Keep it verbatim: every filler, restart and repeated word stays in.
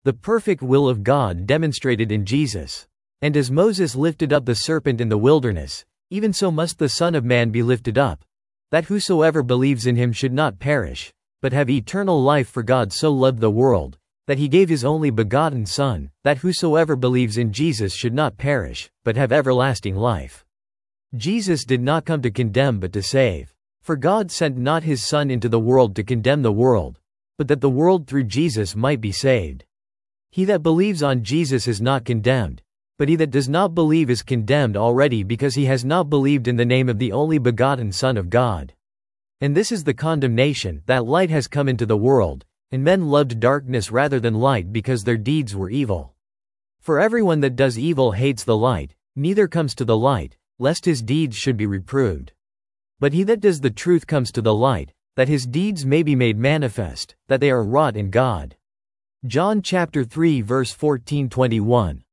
The perfect will of God demonstrated in Jesus. And as Moses lifted up the serpent in the wilderness, even so must the Son of Man be lifted up, that whosoever believes in him should not perish, but have eternal life. For God so loved the world, that he gave his only begotten Son, that whosoever believes in Jesus should not perish, but have everlasting life. Jesus did not come to condemn but to save. For God sent not his Son into the world to condemn the world, but that the world through Jesus might be saved. He that believes on Jesus is not condemned, but he that does not believe is condemned already, because he has not believed in the name of the only begotten Son of God. And this is the condemnation, that light has come into the world, and men loved darkness rather than light, because their deeds were evil. For everyone that does evil hates the light, neither comes to the light, lest his deeds should be reproved. But he that does the truth comes to the light, that his deeds may be made manifest, that they are wrought in God. John chapter three verse fourteen to twenty-one.